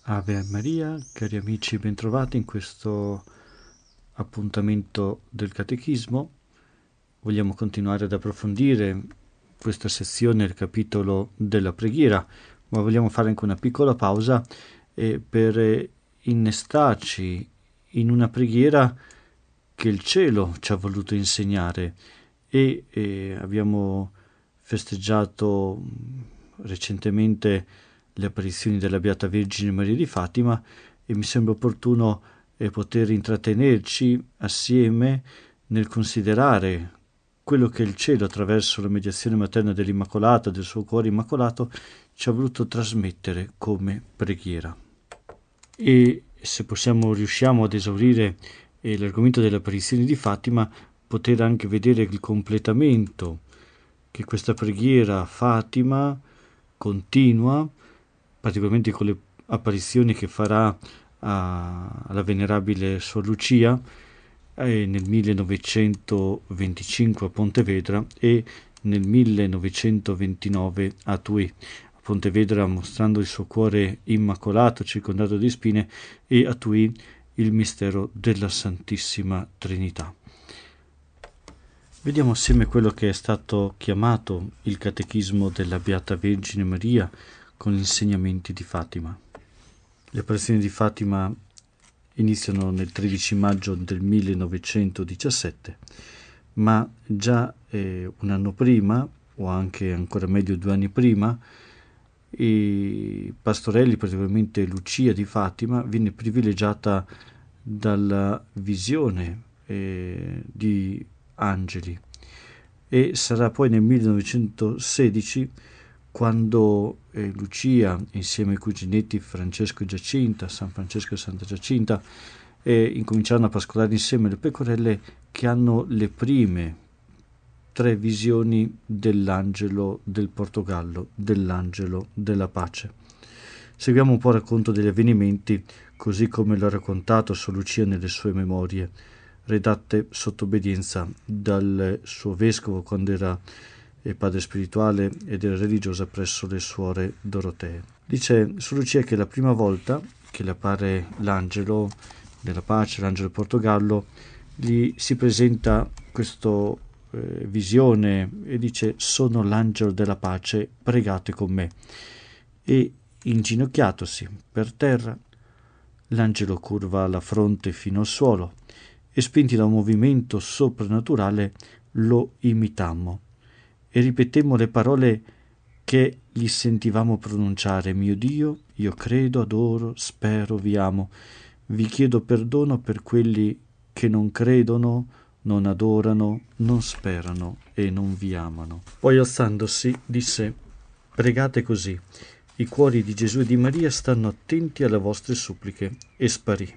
Ave Maria, cari amici, bentrovati in questo appuntamento del Catechismo. Vogliamo continuare ad approfondire questa sezione, il capitolo della preghiera, ma vogliamo fare anche una piccola pausa per innestarci in una preghiera che il cielo ci ha voluto insegnare e abbiamo festeggiato recentemente le apparizioni della Beata Vergine Maria di Fatima e mi sembra opportuno poter intrattenerci assieme nel considerare quello che il cielo, attraverso la mediazione materna dell'Immacolata, del suo cuore immacolato, ci ha voluto trasmettere come preghiera. E se riusciamo ad esaurire l'argomento delle apparizioni di Fatima, poter anche vedere il completamento che questa preghiera a Fatima continua, particolarmente con le apparizioni che farà alla venerabile Suor Lucia nel 1925 a Pontevedra e nel 1929 a Tui. A Pontevedra mostrando il suo cuore immacolato, circondato di spine, e a Tui il mistero della Santissima Trinità. Vediamo assieme quello che è stato chiamato il Catechismo della Beata Vergine Maria con gli insegnamenti di Fatima. Le apparizioni di Fatima iniziano nel 13 maggio del 1917, ma già un anno prima, o anche ancora meglio 2 anni prima, i pastorelli, particolarmente Lucia di Fatima, viene privilegiata dalla visione di angeli, e sarà poi nel 1916 quando Lucia, insieme ai cuginetti Francesco e Giacinta, San Francesco e Santa Giacinta, incominciarono a pascolare insieme le pecorelle, che hanno le prime 3 visioni dell'angelo del Portogallo, dell'angelo della pace. Seguiamo un po' il racconto degli avvenimenti, così come l'ha raccontato Sor Lucia nelle sue memorie, redatte sotto obbedienza dal suo vescovo quando era padre spirituale ed era religiosa presso le suore Dorotee. Dice Sor Lucia che la prima volta che le appare l'angelo della pace, l'angelo del Portogallo, gli si presenta questo visione e dice: sono l'angelo della pace, pregate con me. E inginocchiatosi per terra, l'angelo curva la fronte fino al suolo e, spinti da un movimento soprannaturale, lo imitammo e ripetemmo le parole che gli sentivamo pronunciare: mio Dio, io credo, adoro, spero, vi amo, vi chiedo perdono per quelli che non credono, non adorano, non sperano e non vi amano. Poi, alzandosi, disse: pregate così, i cuori di Gesù e di Maria stanno attenti alle vostre suppliche, e sparì.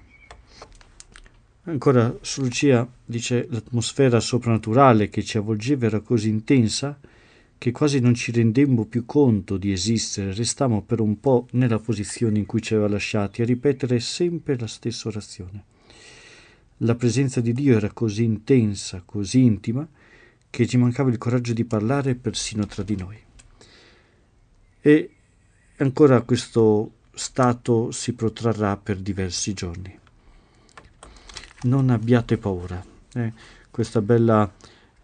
Ancora Sor Lucia dice: l'atmosfera soprannaturale che ci avvolgeva era così intensa che quasi non ci rendemmo più conto di esistere. Restammo per un po' nella posizione in cui ci aveva lasciati, a ripetere sempre la stessa orazione. La presenza di Dio era così intensa, così intima, che ci mancava il coraggio di parlare persino tra di noi. E ancora questo stato si protrarrà per diversi giorni. Non abbiate paura. Questa bella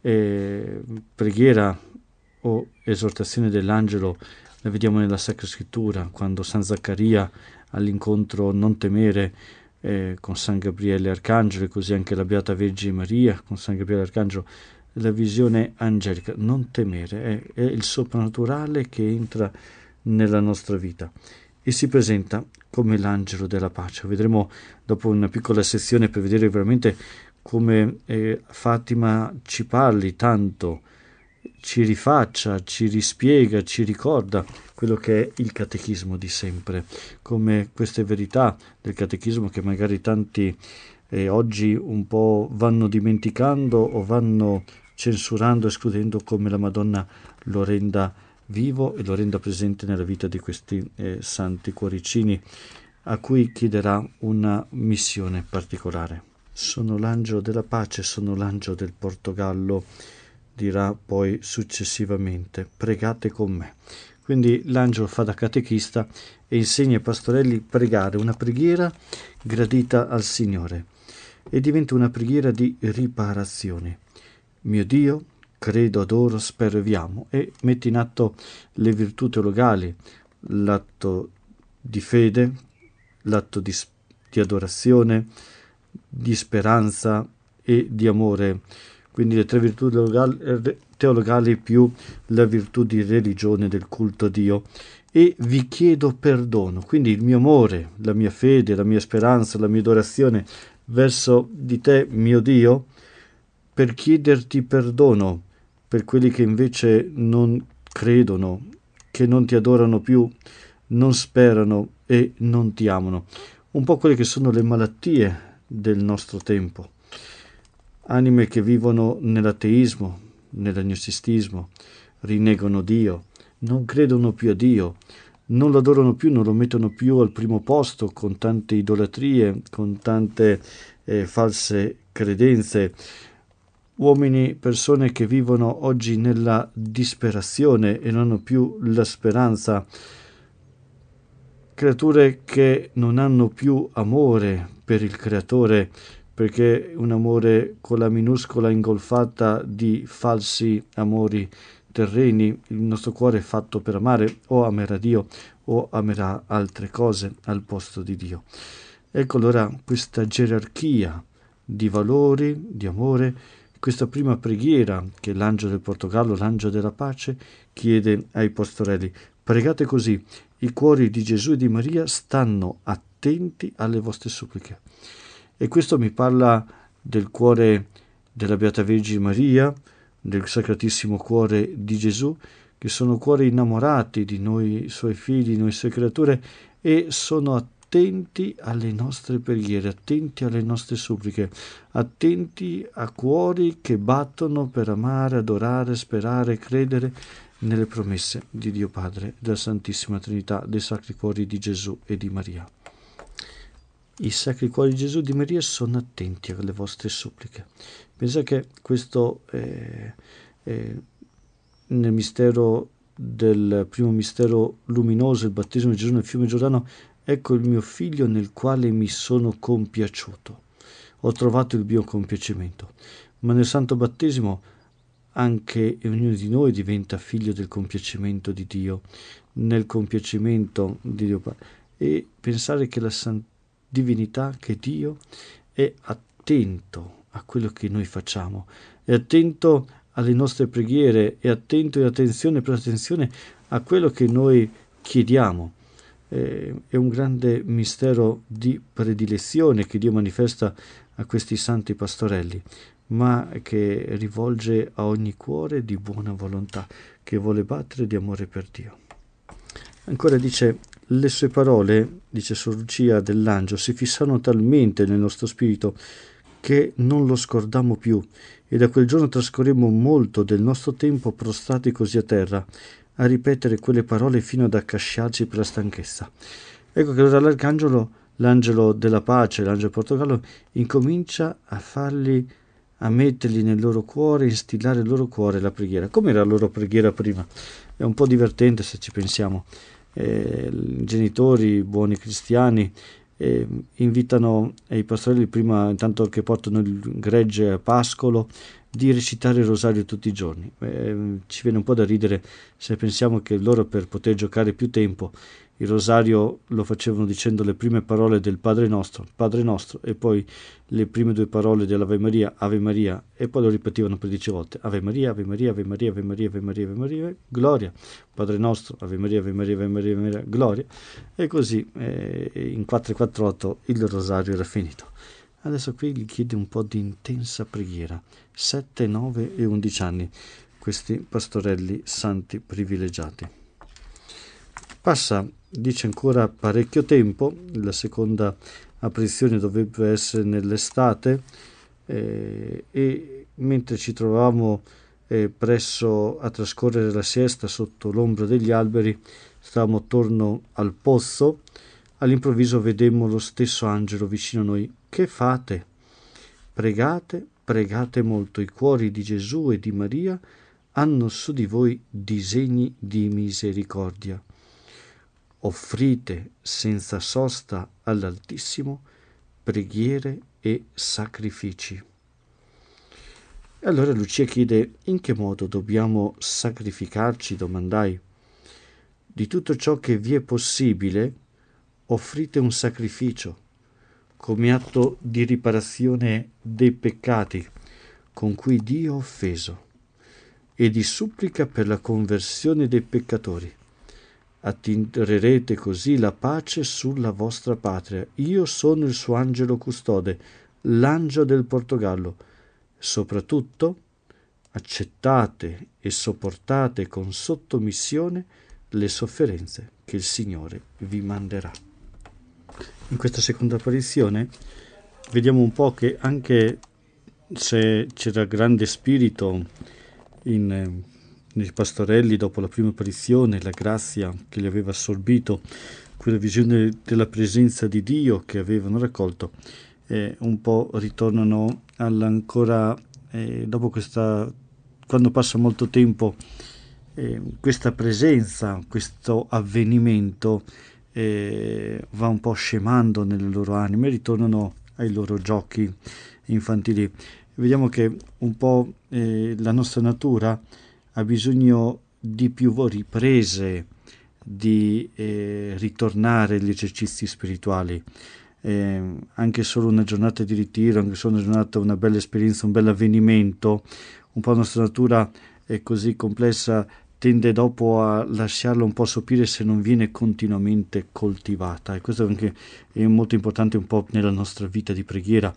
preghiera o esortazione dell'angelo la vediamo nella Sacra Scrittura, quando San Zaccaria all'incontro non temere con San Gabriele Arcangelo, e così anche la Beata Vergine Maria con San Gabriele Arcangelo, la visione angelica. Non temere, è il soprannaturale che entra nella nostra vita e si presenta come l'angelo della pace. Vedremo dopo una piccola sezione per vedere veramente come Fatima ci parli tanto, ci rifaccia, ci rispiega, ci ricorda quello che è il catechismo di sempre, come queste verità del catechismo che magari tanti oggi un po' vanno dimenticando o vanno censurando, escludendo, come la Madonna lo renda vivo e lo renda presente nella vita di questi santi cuoricini, a cui chiederà una missione particolare. Sono l'angelo della pace, sono l'angelo del Portogallo, dirà poi successivamente: pregate con me. Quindi l'angelo fa da catechista e insegna ai pastorelli a pregare, una preghiera gradita al Signore, e diventa una preghiera di riparazione. Mio Dio, credo, adoro, spero e vi amo, e mette in atto le virtù teologali, l'atto di fede, l'atto di adorazione, di speranza e di amore. Quindi le tre virtù teologali più la virtù di religione, del culto a Dio. E vi chiedo perdono. Quindi il mio amore, la mia fede, la mia speranza, la mia adorazione verso di te, mio Dio, per chiederti perdono per quelli che invece non credono, che non ti adorano più, non sperano e non ti amano. Un po' quelle che sono le malattie del nostro tempo. Anime che vivono nell'ateismo, nell'agnosticismo, rinnegano Dio, non credono più a Dio, non lo adorano più, non lo mettono più al primo posto, con tante idolatrie, con tante false credenze. Uomini, persone che vivono oggi nella disperazione e non hanno più la speranza. Creature che non hanno più amore per il Creatore, perché un amore con la minuscola ingolfata di falsi amori terreni. Il nostro cuore è fatto per amare, o amerà Dio o amerà altre cose al posto di Dio. Ecco allora questa gerarchia di valori, di amore, questa prima preghiera che l'angelo del Portogallo, l'angelo della pace, chiede ai pastorelli. Pregate così: i cuori di Gesù e di Maria stanno attenti alle vostre suppliche. E questo mi parla del cuore della Beata Vergine Maria, del Sacratissimo Cuore di Gesù, che sono cuori innamorati di noi, suoi figli, noi sue creature, e sono attenti alle nostre preghiere, attenti alle nostre suppliche, attenti a cuori che battono per amare, adorare, sperare, credere nelle promesse di Dio Padre, della Santissima Trinità, dei Sacri Cuori di Gesù e di Maria. I Sacri Cuori di Gesù e di Maria sono attenti alle vostre suppliche. Pensa che questo nel mistero del primo mistero luminoso, il battesimo di Gesù nel fiume Giordano, ecco il mio figlio nel quale mi sono compiaciuto. Ho trovato il mio compiacimento. Ma nel Santo Battesimo anche ognuno di noi diventa figlio del compiacimento di Dio, nel compiacimento di Dio Padre. E pensare che la divinità, che Dio è attento a quello che noi facciamo, è attento alle nostre preghiere, è attento e attenzione per attenzione a quello che noi chiediamo. È un grande mistero di predilezione che Dio manifesta a questi santi pastorelli, ma che rivolge a ogni cuore di buona volontà, che vuole battere di amore per Dio. Ancora dice: le sue parole, dice Sor Lucia, dell'angelo si fissano talmente nel nostro spirito che non lo scordammo più, e da quel giorno trascorremmo molto del nostro tempo prostrati così a terra, a ripetere quelle parole fino ad accasciarci per la stanchezza. Ecco che allora l'arcangelo, l'angelo della pace, l'angelo Portogallo, incomincia a mettergli nel loro cuore, instillare nel loro cuore la preghiera. Come era la loro preghiera prima? È un po' divertente se ci pensiamo. I genitori, buoni cristiani, invitano i pastorelli prima, intanto che portano il gregge a pascolo, di recitare il rosario tutti i giorni. Ci viene un po' da ridere se pensiamo che loro, per poter giocare più tempo, il rosario lo facevano dicendo le prime parole del Padre Nostro, e poi le prime due parole dell'Ave Maria, e poi lo ripetevano per 10 volte: Ave Maria, Ave Maria, Ave Maria, Ave Maria, Ave Maria, Ave Maria, Gloria, Padre Nostro, Ave Maria, Ave Maria, Ave Maria, Ave Maria, Gloria, e così in 448 il rosario era finito. Adesso qui gli chiede un po' di intensa preghiera, 7, 9 e 11 anni, questi pastorelli santi privilegiati. Passa, dice, ancora parecchio tempo. La seconda apparizione dovrebbe essere nell'estate, e mentre ci trovavamo presso a trascorrere la siesta sotto l'ombra degli alberi, stavamo attorno al pozzo, all'improvviso vedemmo lo stesso angelo vicino a noi. Che fate? Pregate, pregate molto, i cuori di Gesù e di Maria hanno su di voi disegni di misericordia. Offrite senza sosta all'Altissimo preghiere e sacrifici. E allora Lucia chiede: in che modo dobbiamo sacrificarci? Domandai. Di tutto ciò che vi è possibile, offrite un sacrificio come atto di riparazione dei peccati con cui Dio ha offeso e di supplica per la conversione dei peccatori. Attirerete così la pace sulla vostra patria. Io sono il suo angelo custode, l'angelo del Portogallo. Soprattutto, accettate e sopportate con sottomissione le sofferenze che il Signore vi manderà. In questa seconda apparizione vediamo un po' che anche se c'era grande spirito nei pastorelli dopo la prima apparizione, la grazia che li aveva assorbito, quella visione della presenza di Dio che avevano raccolto, un po' ritornano all'ancora, dopo questa, quando passa molto tempo, questa presenza, questo avvenimento va un po' scemando nelle loro anime, ritornano ai loro giochi infantili. Vediamo che un po' la nostra natura ha bisogno di più riprese, di ritornare agli esercizi spirituali. Anche solo una giornata di ritiro, anche solo una giornata, una bella esperienza, un bel avvenimento, un po' la nostra natura è così complessa, tende dopo a lasciarla un po' sopire se non viene continuamente coltivata, e questo anche è molto importante un po' nella nostra vita di preghiera.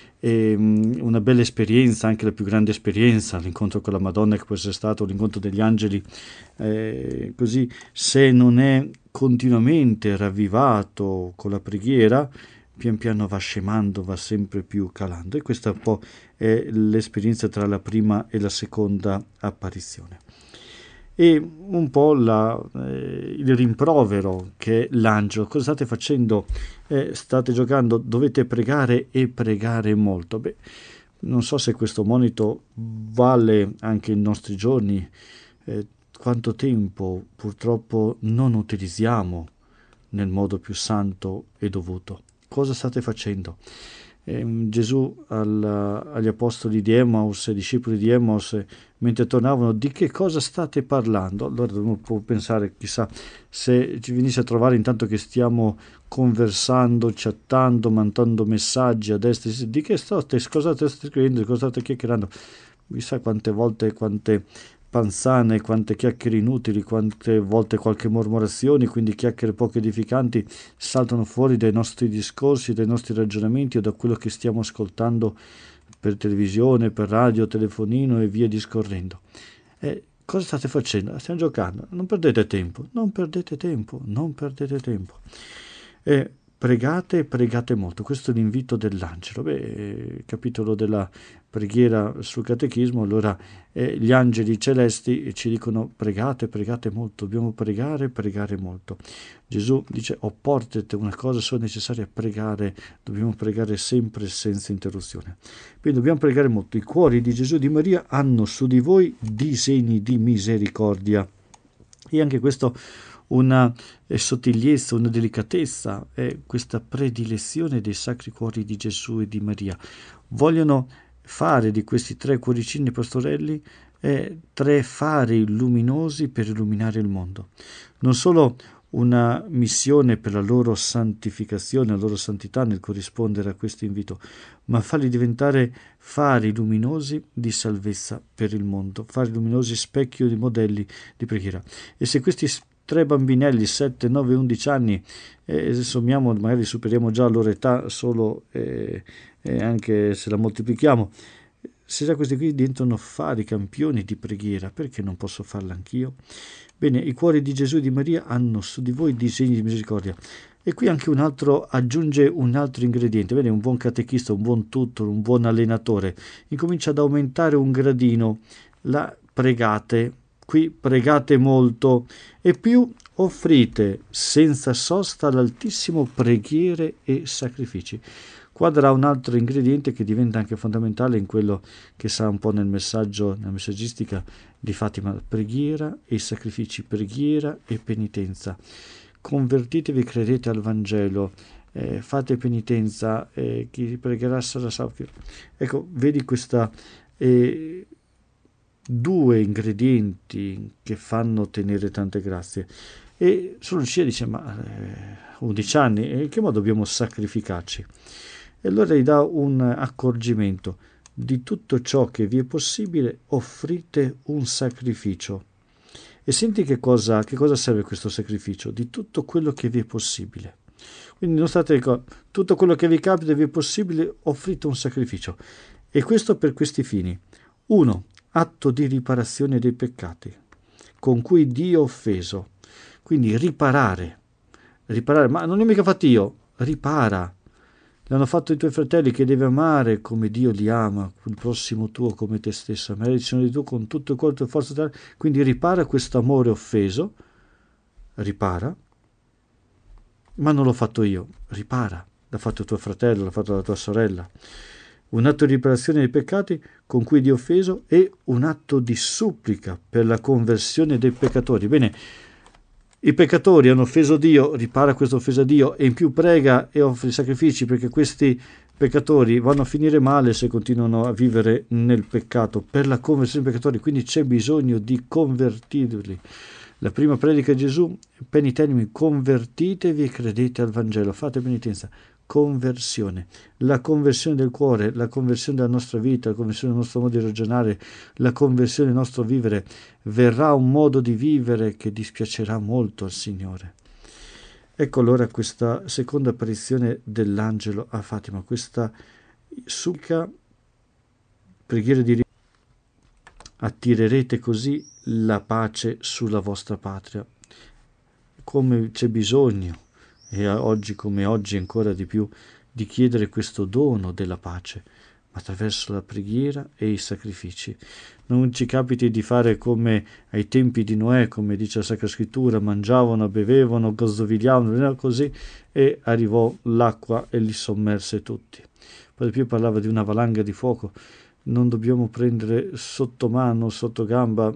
Una bella esperienza, anche la più grande esperienza, l'incontro con la Madonna, che può essere stato l'incontro degli angeli, così se non è continuamente ravvivato con la preghiera, pian piano va scemando, va sempre più calando, e questa un po' è l'esperienza tra la prima e la seconda apparizione. E un po' il rimprovero che l'angelo: cosa state facendo? State giocando, dovete pregare e pregare molto. Beh, non so se questo monito vale anche in nostri giorni. Quanto tempo purtroppo non utilizziamo nel modo più santo e dovuto. Cosa state facendo? Gesù agli apostoli di Emmaus, ai discepoli di Emmaus, mentre tornavano: di che cosa state parlando? Allora uno può pensare, chissà, se ci venisse a trovare intanto che stiamo conversando, chattando, mandando messaggi a destra, di che cosa state scrivendo, di cosa state chiacchierando? Chissà quante volte, quante panzane, quante chiacchiere inutili, quante volte qualche mormorazione, quindi chiacchiere poco edificanti, saltano fuori dai nostri discorsi, dai nostri ragionamenti o da quello che stiamo ascoltando per televisione, per radio, telefonino e via discorrendo. Cosa state facendo? Stiamo giocando. Non perdete tempo, non perdete tempo, non perdete tempo. Pregate e pregate molto. Questo è l'invito dell'angelo. Capitolo della preghiera sul catechismo. Allora gli angeli celesti ci dicono: pregate, pregate molto, dobbiamo pregare, pregare molto. Gesù dice: opportate una cosa solo necessaria, pregare, dobbiamo pregare sempre senza interruzione. Quindi dobbiamo pregare molto. I cuori di Gesù e di Maria hanno su di voi disegni di misericordia. E anche questo una sottigliezza, una delicatezza, questa predilezione dei sacri cuori di Gesù e di Maria. Vogliono fare di questi 3 cuoricini pastorelli 3 fari luminosi per illuminare il mondo. Non solo una missione per la loro santificazione, la loro santità nel corrispondere a questo invito, ma farli diventare fari luminosi di salvezza per il mondo, fari luminosi specchio di modelli di preghiera. E se questi 3 bambinelli, 7, 9, 11 anni, sommiamo, magari superiamo già la loro età solo, anche se la moltiplichiamo, se già questi qui diventano fari, campioni di preghiera, perché non posso farla anch'io? Bene, i cuori di Gesù e di Maria hanno su di voi disegni di misericordia. E qui anche un altro aggiunge un altro ingrediente. Bene, un buon catechista, un buon tutor, un buon allenatore incomincia ad aumentare un gradino. La pregate, qui pregate molto, e più offrite senza sosta all'Altissimo preghiere e sacrifici. Qua darà un altro ingrediente che diventa anche fondamentale in quello che sarà un po' nel messaggio, nella messaggistica di Fatima: preghiera e sacrifici, preghiera e penitenza. Convertitevi, credete al Vangelo, fate penitenza, chi pregherà sarà salvo. Ecco, vedi questa due ingredienti che fanno ottenere tante grazie. E Sor Lucia dice: ma 11 anni, in che modo dobbiamo sacrificarci? E allora gli dà un accorgimento: di tutto ciò che vi è possibile offrite un sacrificio. E senti che cosa serve questo sacrificio? Di tutto quello che vi è possibile. Quindi non state tutto quello che vi capita e vi è possibile, offrite un sacrificio. E questo per questi fini: 1. Atto di riparazione dei peccati con cui Dio ha offeso. Quindi riparare, ma non l'ho mica fatto io, ripara. L'hanno fatto i tuoi fratelli, che devi amare come Dio li ama, il prossimo tuo come te stesso, amare il Signore di tuo con tutto il cuore, tutte le forze. Quindi ripara questo amore offeso, ripara, ma non l'ho fatto io, ripara, l'ha fatto tuo fratello, l'ha fatto la tua sorella. Un atto di riparazione dei peccati con cui Dio ha offeso e un atto di supplica per la conversione dei peccatori. Bene, i peccatori hanno offeso Dio, ripara questa offesa a Dio e in più prega e offre sacrifici, perché questi peccatori vanno a finire male se continuano a vivere nel peccato, per la conversione dei peccatori. Quindi c'è bisogno di convertirli. La prima predica di Gesù: penitenti, convertitevi e credete al Vangelo, fate penitenza. Conversione, la conversione del cuore, la conversione della nostra vita, la conversione del nostro modo di ragionare, la conversione del nostro vivere. Verrà un modo di vivere che dispiacerà molto al Signore. Ecco allora questa seconda apparizione dell'angelo a Fatima, questa supplica, preghiera di attirerete così la pace sulla vostra patria. Come c'è bisogno, e oggi come oggi ancora di più, di chiedere questo dono della pace, ma attraverso la preghiera e i sacrifici. Non ci capiti di fare come ai tempi di Noè, come dice la Sacra Scrittura: mangiavano, bevevano, gozzovigliavano, così, e arrivò l'acqua e li sommerse tutti. Poi più parlava di una valanga di fuoco. Non dobbiamo prendere sotto mano, sotto gamba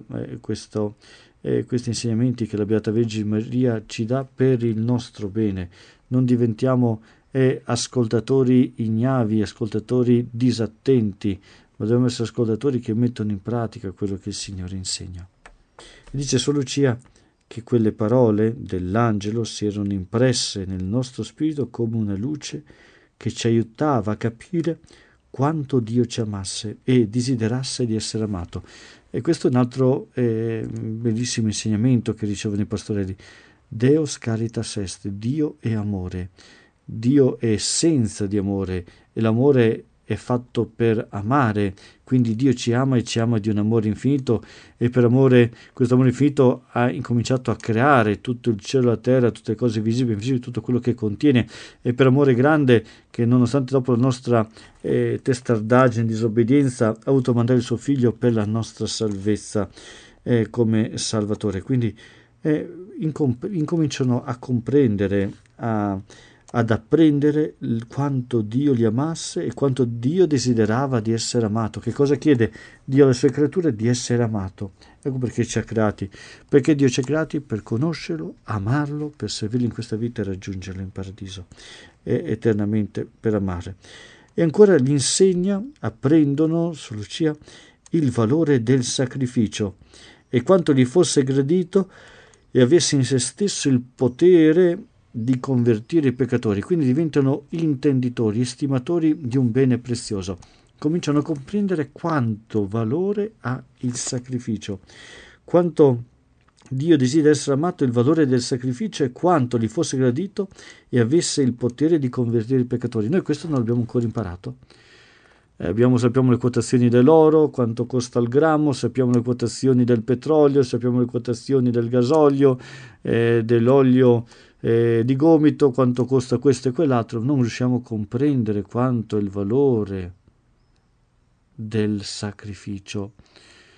questi insegnamenti che la Beata Vergine Maria ci dà per il nostro bene. Non diventiamo ascoltatori ignavi, ascoltatori disattenti, ma dobbiamo essere ascoltatori che mettono in pratica quello che il Signore insegna. Dice Sor Lucia che quelle parole dell'angelo si erano impresse nel nostro spirito come una luce che ci aiutava a capire quanto Dio ci amasse e desiderasse di essere amato. E questo è un altro bellissimo insegnamento che ricevono i pastorelli: Deus caritas est, Dio è amore. Dio è essenza di amore e l'amore è fatto per amare, quindi Dio ci ama e ci ama di un amore infinito, e per amore, questo amore infinito ha incominciato a creare tutto il cielo e la terra, tutte le cose visibili e invisibili, tutto quello che contiene, e per amore grande che, nonostante dopo la nostra testardaggine, disobbedienza, ha voluto mandare il suo figlio per la nostra salvezza come Salvatore. Quindi incominciano a comprendere, ad apprendere quanto Dio li amasse e quanto Dio desiderava di essere amato. Che cosa chiede Dio alle sue creature? Di essere amato. Ecco perché ci ha creati. Perché Dio ci ha creati? Per conoscerlo, amarlo, per servirlo in questa vita e raggiungerlo in paradiso, e eternamente per amare. E ancora gli insegna, apprendono, Sor Lucia, il valore del sacrificio e quanto gli fosse gradito e avesse in se stesso il potere di convertire i peccatori. Quindi diventano intenditori, estimatori di un bene prezioso. Cominciano a comprendere quanto valore ha il sacrificio, quanto Dio desidera essere amato, il valore del sacrificio, e quanto gli fosse gradito e avesse il potere di convertire i peccatori. Noi questo non l'abbiamo ancora imparato. Sappiamo le quotazioni dell'oro, quanto costa il grammo, sappiamo le quotazioni del petrolio, sappiamo le quotazioni del gasolio, dell'olio di gomito, quanto costa questo e quell'altro. Non riusciamo a comprendere quanto è il valore del sacrificio.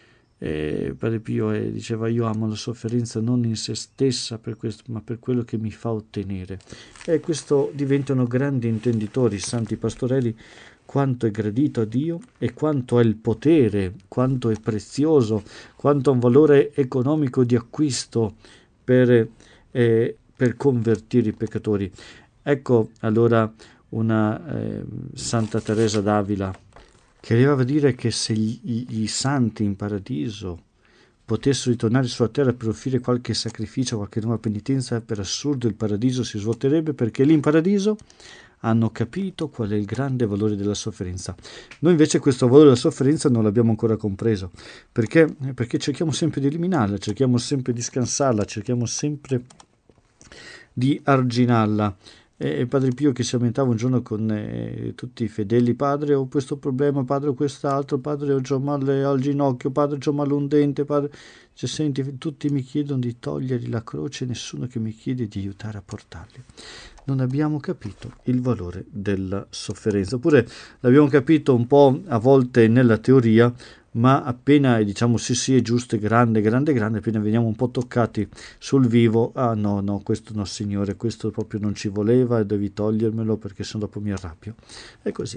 Padre Pio diceva: io amo la sofferenza non in se stessa per questo, ma per quello che mi fa ottenere. E questo diventano grandi intenditori, i santi pastorelli, quanto è gradito a Dio e quanto ha il potere, quanto è prezioso, quanto ha un valore economico di acquisto per convertire i peccatori. Ecco allora una Santa Teresa d'Avila che arrivava a dire che se i santi in paradiso potessero ritornare sulla terra per offrire qualche sacrificio, qualche nuova penitenza, per assurdo il paradiso si svuoterebbe, perché lì in paradiso hanno capito qual è il grande valore della sofferenza. Noi invece questo valore della sofferenza non l'abbiamo ancora compreso, perché cerchiamo sempre di eliminarla, cerchiamo sempre di scansarla, cerchiamo sempre di arginarla. Padre Pio che si lamentava un giorno con tutti i fedeli: padre, ho questo problema, padre, ho quest'altro, padre, ho male al ginocchio, padre, ho male un dente, padre. Cioè, senti, tutti mi chiedono di togliergli la croce, nessuno che mi chiede di aiutare a portarli. Non abbiamo capito il valore della sofferenza, oppure l'abbiamo capito un po' a volte nella teoria, ma appena diciamo sì è giusto, è grande, appena veniamo un po' toccati sul vivo: ah no, questo no signore, questo proprio non ci voleva e devi togliermelo perché sennò dopo mi arrabbio. È così.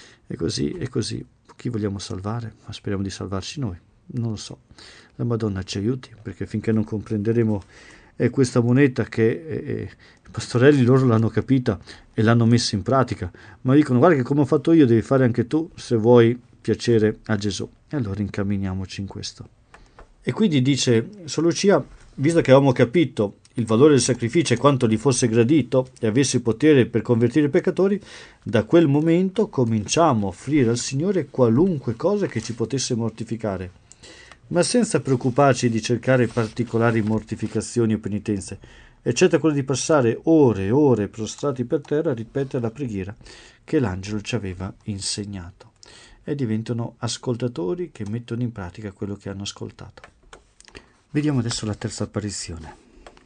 Chi vogliamo salvare? Ma speriamo di salvarci noi, non lo so. La Madonna ci aiuti, perché finché non comprenderemo questa moneta che i pastorelli loro l'hanno capita e l'hanno messa in pratica, ma dicono: guarda che come ho fatto io devi fare anche tu se vuoi piacere a Gesù. E allora incamminiamoci in questo. E quindi dice Sor Lucia: visto che avevamo capito il valore del sacrificio e quanto gli fosse gradito e avesse potere per convertire i peccatori, da quel momento cominciamo a offrire al Signore qualunque cosa che ci potesse mortificare, ma senza preoccuparci di cercare particolari mortificazioni o penitenze, eccetto quello di passare ore e ore prostrati per terra a ripetere la preghiera che l'angelo ci aveva insegnato. E diventano ascoltatori che mettono in pratica quello che hanno ascoltato. Vediamo adesso la terza apparizione.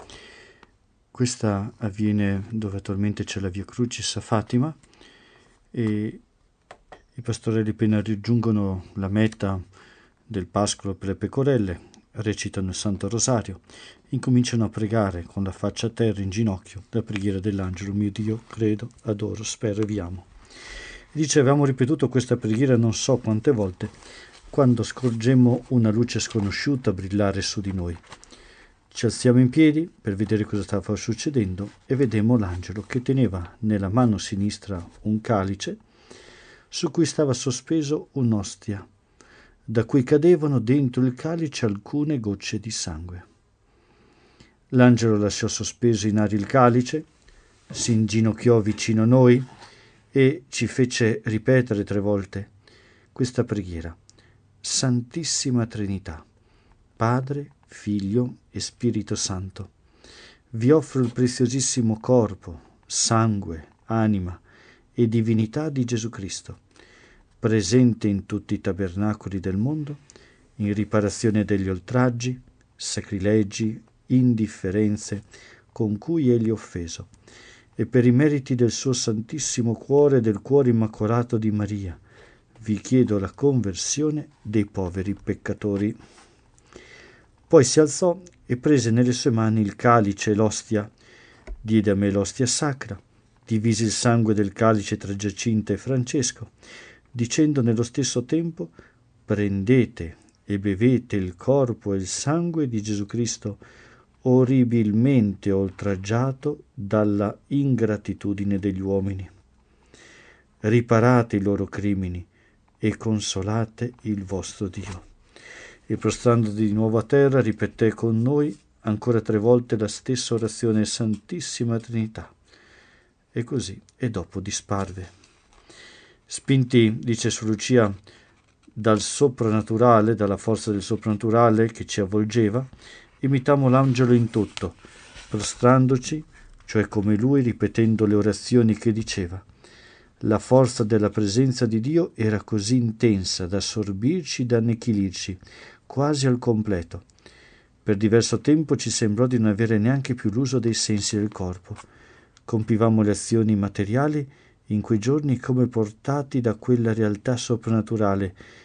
Questa avviene dove attualmente c'è la Via Crucis a Fatima, e i pastorelli appena raggiungono la meta del pascolo per le pecorelle recitano il Santo Rosario, incominciano a pregare con la faccia a terra in ginocchio la preghiera dell'angelo: mio Dio, credo, adoro, spero e vi amo. Dice: avevamo ripetuto questa preghiera non so quante volte, quando scorgemmo una luce sconosciuta brillare su di noi. Ci alziamo in piedi per vedere cosa stava succedendo e vedemmo l'angelo che teneva nella mano sinistra un calice su cui stava sospeso un'ostia, da cui cadevano dentro il calice alcune gocce di sangue. L'angelo lasciò sospeso in aria il calice, si inginocchiò vicino a noi e ci fece ripetere 3 volte questa preghiera: Santissima Trinità, Padre, Figlio e Spirito Santo, vi offro il preziosissimo corpo, sangue, anima e divinità di Gesù Cristo, presente in tutti i tabernacoli del mondo, in riparazione degli oltraggi, sacrilegi, indifferenze con cui egli è offeso, e per i meriti del suo Santissimo Cuore e del Cuore Immacolato di Maria, vi chiedo la conversione dei poveri peccatori. Poi si alzò e prese nelle sue mani il calice e l'ostia, diede a me l'ostia sacra, divise il sangue del calice tra Giacinta e Francesco, dicendo nello stesso tempo: prendete e bevete il corpo e il sangue di Gesù Cristo, orribilmente oltraggiato dalla ingratitudine degli uomini. Riparate i loro crimini e consolate il vostro Dio. E prostrando di nuovo a terra ripeté con noi ancora 3 volte la stessa orazione: Santissima Trinità. E così, e dopo disparve. Spinti, dice Sor Lucia, dal soprannaturale, dalla forza del soprannaturale che ci avvolgeva, imitammo l'angelo in tutto, prostrandoci, cioè come lui, ripetendo le orazioni che diceva. La forza della presenza di Dio era così intensa da assorbirci, da annichilirci, quasi al completo. Per diverso tempo ci sembrò di non avere neanche più l'uso dei sensi del corpo. Compivamo le azioni materiali in quei giorni come portati da quella realtà soprannaturale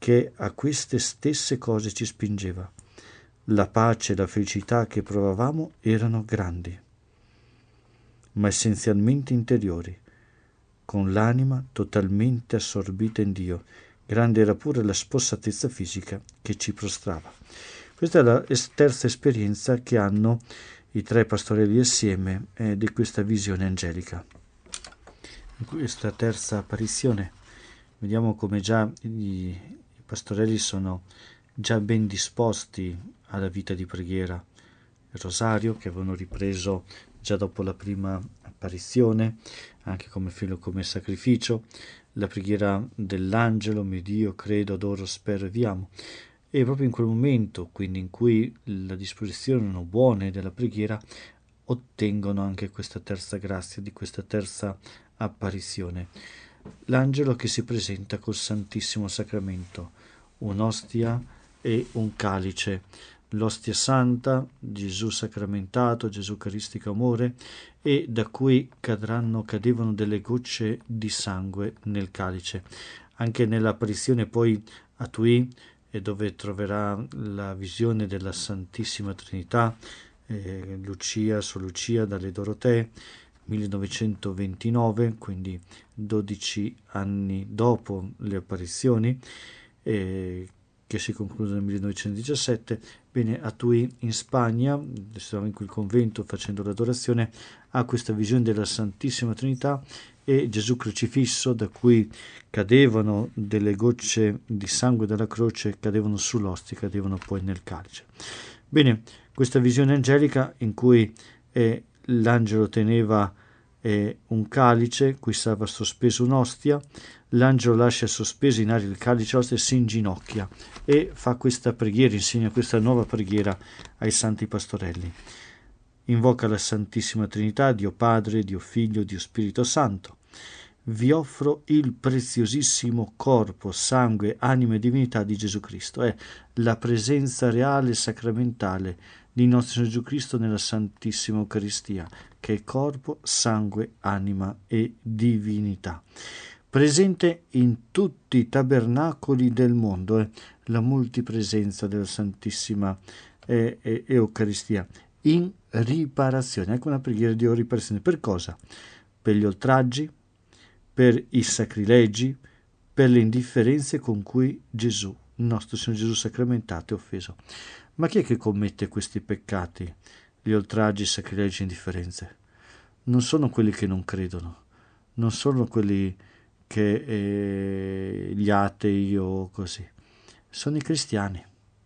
che a queste stesse cose ci spingeva. La pace e la felicità che provavamo erano grandi, ma essenzialmente interiori, con l'anima totalmente assorbita in Dio. Grande era pure la spossatezza fisica che ci prostrava. Questa è la terza esperienza che hanno i tre pastorelli assieme di questa visione angelica. In questa terza apparizione vediamo come già i pastorelli sono già ben disposti alla vita di preghiera. Il rosario che avevano ripreso già dopo la prima apparizione, anche come filo, come sacrificio, la preghiera dell'angelo, mio Dio, credo, adoro, spero e vi amo. E proprio in quel momento, quindi in cui la disposizione non buone della preghiera, ottengono anche questa terza grazia, di questa terza apparizione. L'angelo che si presenta col Santissimo Sacramento, un'ostia e un calice. L'ostia santa, Gesù sacramentato, Gesù Eucaristico amore, e da cui cadevano delle gocce di sangue nel calice. Anche nell'apparizione poi a Tui, dove troverà la visione della Santissima Trinità, Lucia su Lucia dalle Dorotee, 1929, quindi 12 anni dopo le apparizioni, che si concludono nel 1917. Bene, a Tui in Spagna, stava in quel convento facendo l'adorazione, ha questa visione della Santissima Trinità e Gesù crocifisso, da cui cadevano delle gocce di sangue dalla croce, cadevano sull'ostia, cadevano poi nel calice. Bene, questa visione angelica in cui l'angelo teneva un calice, cui stava sospeso un'ostia, l'angelo lascia sospeso in aria il calice ostia e si inginocchia e fa questa preghiera, insegna questa nuova preghiera ai santi pastorelli. Invoca la Santissima Trinità, Dio Padre, Dio Figlio, Dio Spirito Santo. Vi offro il preziosissimo corpo, sangue, anima e divinità di Gesù Cristo. È la presenza reale e sacramentale di nostro Signore Gesù Cristo nella Santissima Eucaristia, che è corpo, sangue, anima e divinità. Presente in tutti i tabernacoli del mondo, la multipresenza della Santissima Eucaristia, in riparazione. Ecco una preghiera di riparazione. Per cosa? Per gli oltraggi, per i sacrilegi, per le indifferenze con cui Gesù, il nostro Signore Gesù sacramentato, è offeso. Ma chi è che commette questi peccati, gli oltraggi, i sacrilegi e indifferenze? Non sono quelli che non credono, non sono quelli che gli atei o così, sono i cristiani.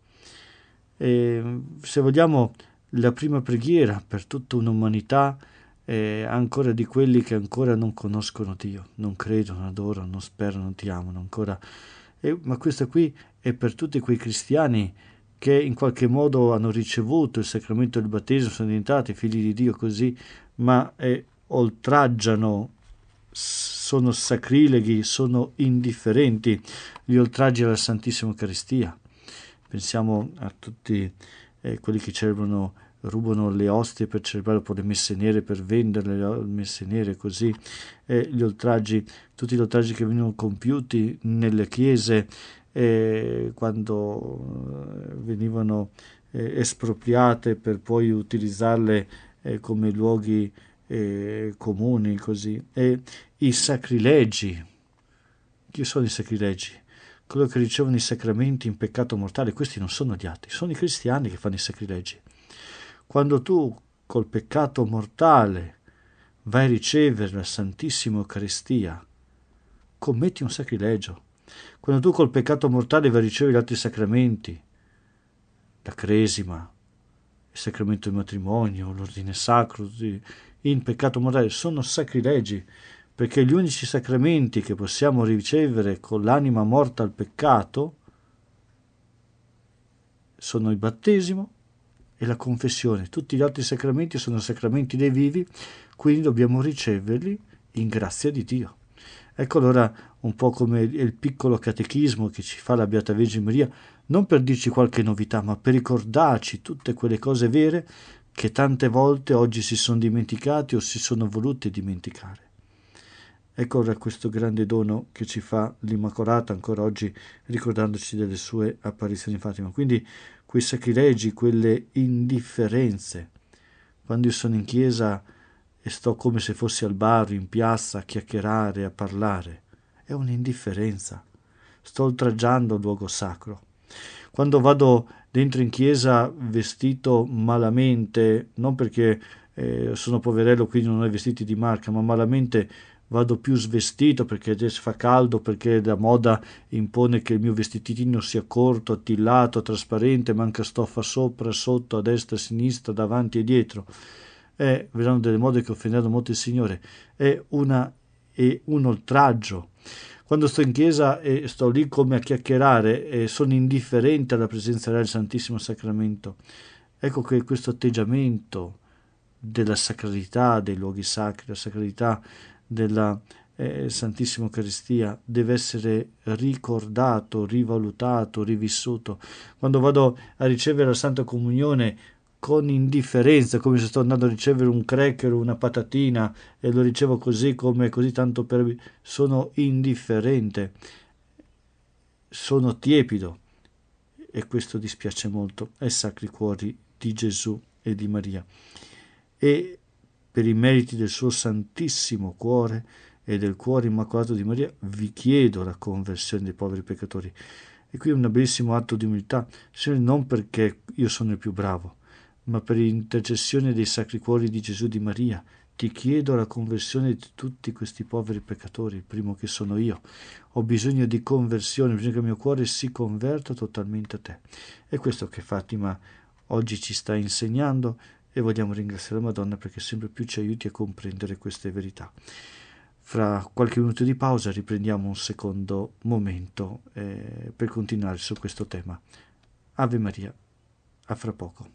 E, se vogliamo, la prima preghiera per tutta un'umanità ancora di quelli che ancora non conoscono Dio, non credono, adorano, non sperano, non ti amano ancora. Ma questa qui è per tutti quei cristiani che in qualche modo hanno ricevuto il sacramento del battesimo, sono diventati figli di Dio così, ma oltraggiano, sono sacrileghi, sono indifferenti, gli oltraggi alla Santissima Eucaristia. Pensiamo a tutti quelli che rubano le ostie per celebrare poi le messe nere, per venderle le messe nere, così gli oltraggi, tutti gli oltraggi che vengono compiuti nelle chiese quando venivano espropriate per poi utilizzarle come luoghi comuni, così. E i sacrilegi, chi sono i sacrilegi? Coloro che ricevono i sacramenti in peccato mortale. Questi non sono gli atei, sono i cristiani che fanno i sacrilegi. Quando tu col peccato mortale vai a ricevere la Santissima Eucaristia, commetti un sacrilegio. Quando tu col peccato mortale vai a ricevere gli altri sacramenti, la cresima, il sacramento del matrimonio, l'ordine sacro, in peccato mortale, sono sacrilegi, perché gli unici sacramenti che possiamo ricevere con l'anima morta al peccato sono il battesimo e la confessione. Tutti gli altri sacramenti sono sacramenti dei vivi, quindi dobbiamo riceverli in grazia di Dio. Ecco allora un po' come il piccolo catechismo che ci fa la Beata Vergine Maria, non per dirci qualche novità, ma per ricordarci tutte quelle cose vere che tante volte oggi si sono dimenticate o si sono volute dimenticare. Ecco ora questo grande dono che ci fa l'Immacolata ancora oggi, ricordandoci delle sue apparizioni in Fatima. Quindi quei sacrilegi, quelle indifferenze. Quando io sono in chiesa e sto come se fossi al bar, in piazza, a chiacchierare, a parlare, è un'indifferenza. Sto oltraggiando il luogo sacro. Quando vado dentro in chiesa vestito malamente, non perché sono poverello quindi non ho i vestiti di marca, ma malamente vado più svestito perché adesso fa caldo, perché la moda impone che il mio vestitino sia corto, attillato, trasparente, manca stoffa sopra, sotto, a destra, a sinistra, davanti e dietro. Vedranno delle mode che offenderanno molto il Signore. È un oltraggio. Quando sto in chiesa e sto lì come a chiacchierare e sono indifferente alla presenza del Santissimo Sacramento, ecco che questo atteggiamento della sacralità dei luoghi sacri, la sacralità della Santissima Eucaristia deve essere ricordato, rivalutato, rivissuto. Quando vado a ricevere la Santa Comunione con indifferenza, come se sto andando a ricevere un cracker o una patatina e lo ricevo così come così tanto per... sono indifferente, sono tiepido e questo dispiace molto ai Sacri Cuori di Gesù e di Maria. E per i meriti del suo Santissimo Cuore e del Cuore Immacolato di Maria vi chiedo la conversione dei poveri peccatori. E qui è un bellissimo atto di umiltà, Signore, non perché io sono il più bravo, ma per l'intercessione dei Sacri Cuori di Gesù e di Maria. Ti chiedo la conversione di tutti questi poveri peccatori, il primo che sono io. Ho bisogno di conversione, bisogna che il mio cuore si converta totalmente a te. È questo che Fatima oggi ci sta insegnando e vogliamo ringraziare la Madonna perché sempre più ci aiuti a comprendere queste verità. Fra qualche minuto di pausa riprendiamo un secondo momento per continuare su questo tema. Ave Maria, a fra poco.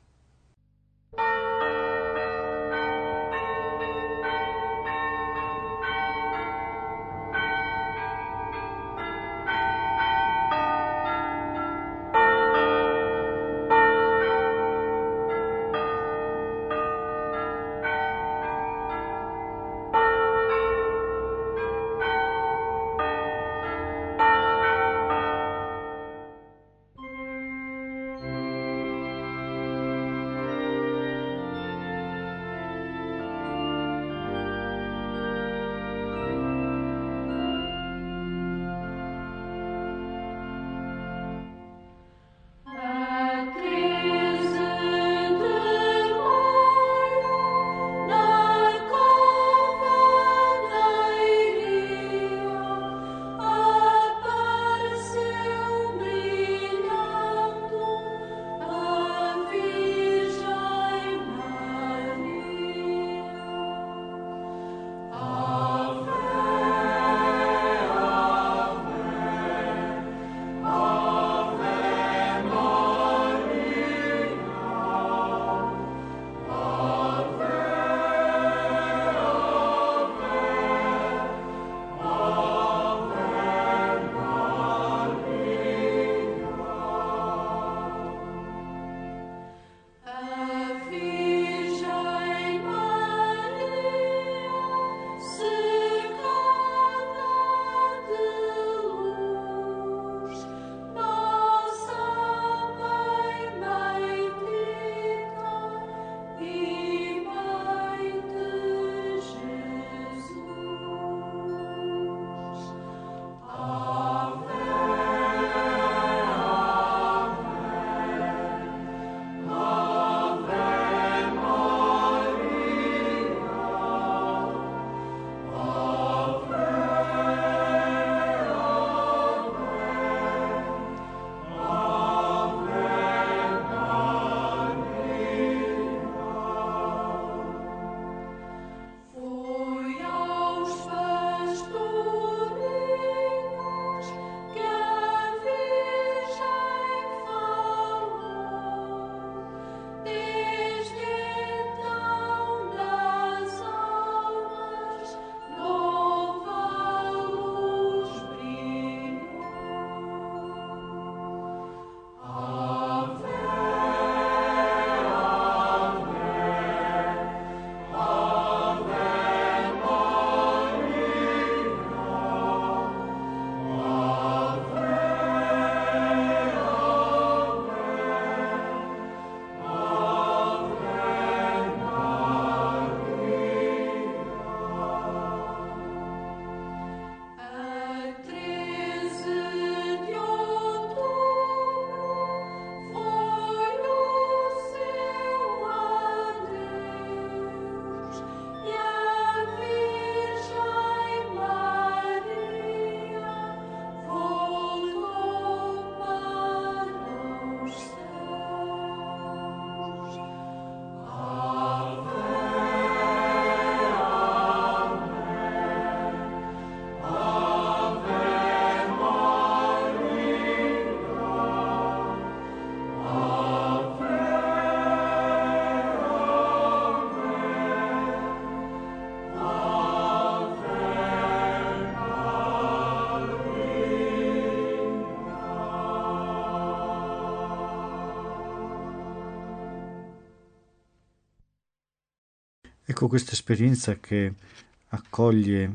Ecco questa esperienza che accoglie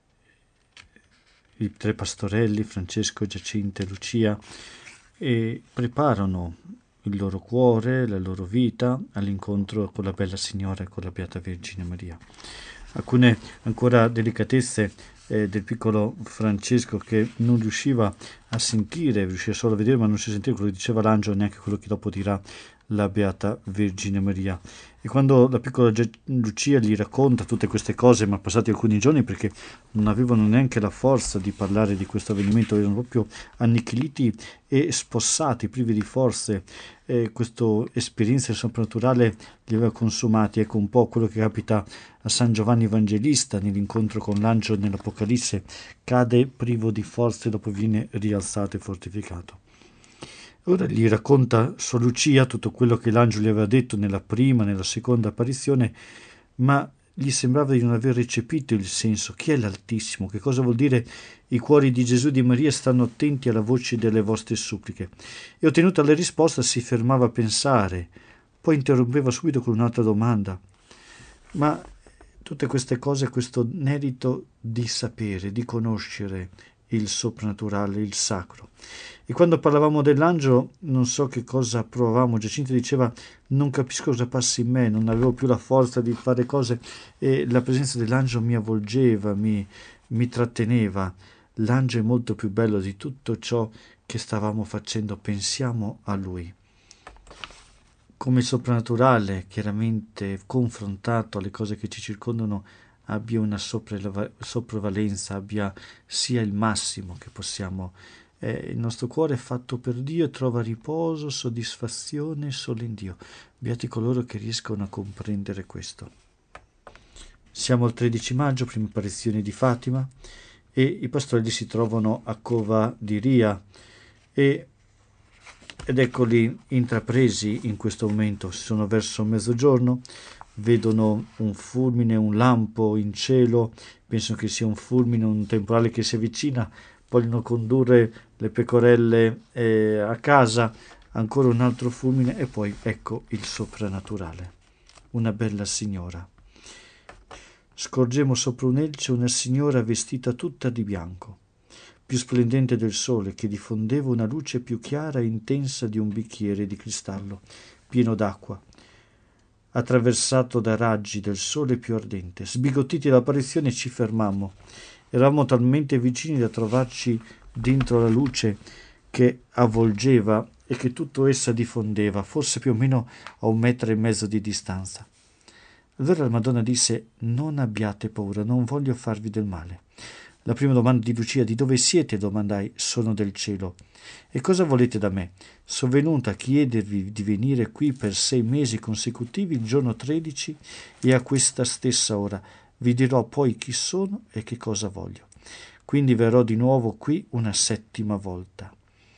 i tre pastorelli, Francesco, Giacinta e Lucia, e preparano il loro cuore, la loro vita all'incontro con la bella Signora e con la Beata Vergine Maria. Alcune ancora delicatezze del piccolo Francesco, che non riusciva a sentire, riusciva solo a vedere ma non si sentiva quello che diceva l'angelo, neanche quello che dopo dirà la Beata Vergine Maria. E quando la piccola Lucia gli racconta tutte queste cose, ma passati alcuni giorni, perché non avevano neanche la forza di parlare di questo avvenimento, erano proprio annichiliti e spossati, privi di forze, questa esperienza soprannaturale li aveva consumati. Ecco un po' quello che capita a San Giovanni Evangelista nell'incontro con l'angelo nell'Apocalisse: cade privo di forze, dopo viene rialzato e fortificato. Ora gli racconta Sor Lucia tutto quello che l'angelo gli aveva detto nella prima, nella seconda apparizione, ma gli sembrava di non aver recepito il senso. Chi è l'Altissimo? Che cosa vuol dire i cuori di Gesù e di Maria stanno attenti alla voce delle vostre suppliche? E ottenuta la risposta si fermava a pensare, poi interrompeva subito con un'altra domanda. Ma tutte queste cose, questo merito di sapere, di conoscere il soprannaturale, il sacro. E quando parlavamo dell'angelo, non so che cosa provavamo. Giacinta diceva: non capisco cosa passi in me, non avevo più la forza di fare cose, e la presenza dell'angelo mi avvolgeva, mi tratteneva. L'angelo è molto più bello di tutto ciò che stavamo facendo. Pensiamo a lui. Come il soprannaturale, chiaramente confrontato alle cose che ci circondano, abbia una sopravvalenza, abbia sia il massimo che possiamo. Il nostro cuore è fatto per Dio e trova riposo, soddisfazione solo in Dio. Beati coloro che riescono a comprendere questo. Siamo al 13 maggio, prima apparizione di Fatima, e i pastorelli si trovano a Cova di Ria ed eccoli intrapresi in questo momento. Sono verso mezzogiorno, vedono un fulmine, un lampo in cielo, pensano che sia un fulmine, un temporale che si avvicina, vogliono condurre le pecorelle a casa, ancora un altro fulmine e poi ecco il soprannaturale, una bella signora. Scorgemmo sopra un elce una signora vestita tutta di bianco, più splendente del sole, che diffondeva una luce più chiara e intensa di un bicchiere di cristallo pieno d'acqua, attraversato da raggi del sole più ardente. Sbigottiti dall'apparizione ci fermammo. Eravamo talmente vicini da trovarci dentro la luce che avvolgeva e che tutto essa diffondeva, forse più o meno a 1,5 metri di distanza. Allora la Madonna disse: non abbiate paura, non voglio farvi del male. La prima domanda di Lucia: di dove siete? Domandai. Sono del cielo. E cosa volete da me? Sono venuta a chiedervi di venire qui per 6 mesi consecutivi, il giorno 13 e a questa stessa ora. Vi dirò poi chi sono e che cosa voglio. Quindi verrò di nuovo qui una 7ª volta.